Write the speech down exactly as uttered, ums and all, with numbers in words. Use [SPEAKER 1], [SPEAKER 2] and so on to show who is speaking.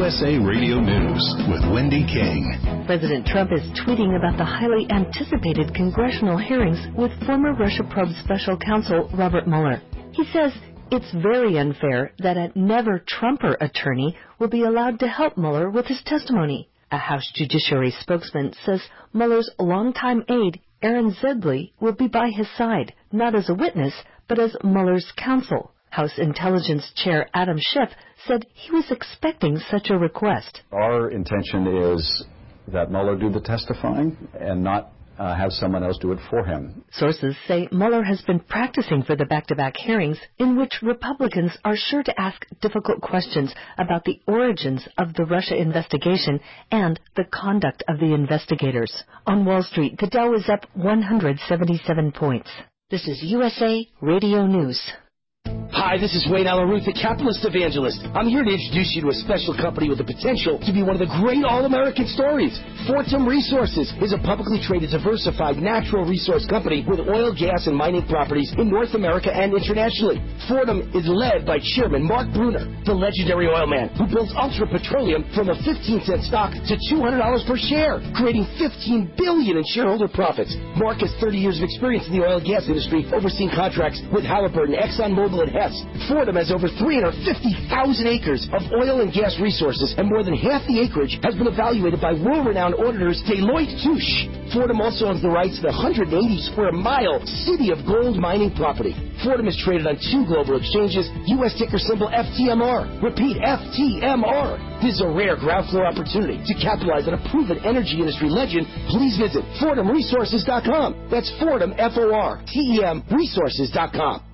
[SPEAKER 1] U S A Radio News with Wendy King.
[SPEAKER 2] President Trump is tweeting about the highly anticipated congressional hearings with former Russia probe special counsel Robert Mueller. He says it's very unfair that a never-Trumper attorney will be allowed to help Mueller with his testimony. A House Judiciary spokesman says Mueller's longtime aide, Aaron Zedley, will be by his side, not as a witness, but as Mueller's counsel. House Intelligence Chair Adam Schiff said he was expecting such a request.
[SPEAKER 3] Our intention is that Mueller do the testifying and not uh, have someone else do it for him.
[SPEAKER 2] Sources say Mueller has been practicing for the back-to-back hearings in which Republicans are sure to ask difficult questions about the origins of the Russia investigation and the conduct of the investigators. On Wall Street, the Dow is up one hundred seventy-seven points. This is U S A Radio News.
[SPEAKER 4] Hi, this is Wayne Allen Ruth, the Capitalist Evangelist. I'm here to introduce you to a special company with the potential to be one of the great all-American stories. Fortum Resources is a publicly traded, diversified natural resource company with oil, gas, and mining properties in North America and internationally. Fortum is led by Chairman Mark Bruner, the legendary oil man who built Ultra Petroleum from a fifteen cent stock to two hundred dollars per share, creating fifteen billion dollars in shareholder profits. Mark has thirty years of experience in the oil and gas industry, overseeing contracts with Halliburton, ExxonMobil, and Hess. Fortum has over three hundred fifty thousand acres of oil and gas resources, and more than half the acreage has been evaluated by world-renowned auditors Deloitte Touche. Fortum also owns the rights to the one hundred eighty square mile City of Gold mining property. Fortum is traded on two global exchanges, U S ticker symbol F T M R. Repeat, F T M R. This is a rare ground floor opportunity to capitalize on a proven energy industry legend. Please visit Fortum Resources dot com. That's Fortum, F O R T E M, Resources dot com.